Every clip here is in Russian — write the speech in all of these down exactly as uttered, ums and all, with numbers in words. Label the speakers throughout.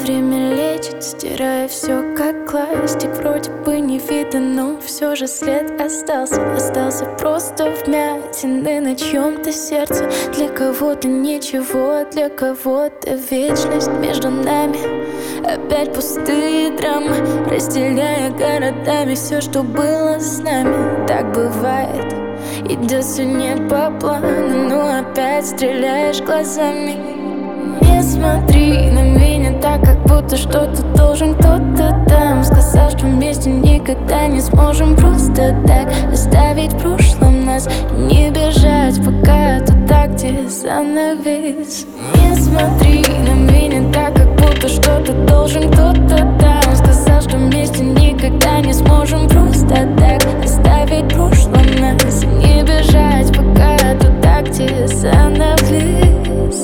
Speaker 1: время лечит, стирая все как класть. И вроде бы не видно, но все же след остался. Остался просто вмятины на чьем-то сердце. Для кого-то ничего, для кого-то вечность. Между нами опять пустые драмы, разделяя городами все, что было с нами. Так бывает, идет все не по плану, но опять стреляешь глазами. Не смотри на меня так, как будто что-то должен кто-то там. Сказал, что вместе никогда не сможем просто так оставить в прошлом нас. Не бежать, пока туда, где занавес. Не смотри на меня так, как будто что-то должен кто-то там. Сказал, что вместе никогда не сможем просто так оставить в прошлом нас. Не бежать, пока туда, где занавес.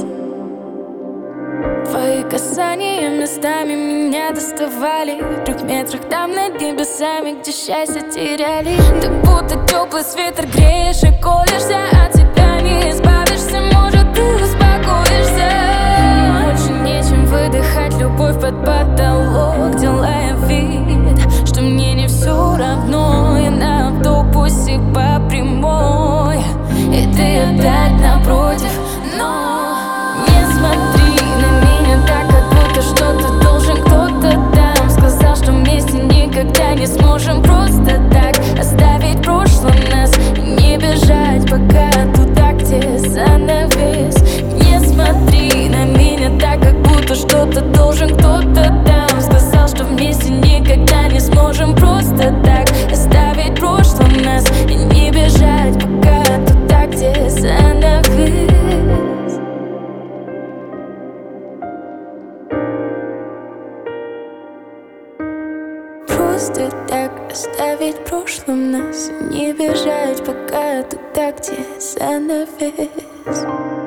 Speaker 1: Твои касания местами меня доставали. В трех метрах там над небесами, где счастье теряли. Ты будто теплый ветер греешь и колешься, от тебя не избавишься. Может, ты успокоишься. Больше нечем выдыхать любовь под потолок, делая вид, что мне не все равно. Я на автобусе по прямой, и ты опять напротив. Но не смотри на меня так, как будто что-то должен кто-то там. Сказал, что вместе никогда не сможем просто так оставить в прошлом нас. Не бежать, пока туда, где занавес. Не смотри на меня так, как будто что-то должен кто-то там. Сказал, что вместе никогда не сможем просто так оставить в прошлом нас. Не бежать, пока туда, где занавес. Просто так оставить в прошлом нас. Не бежать, пока туда, где занавес.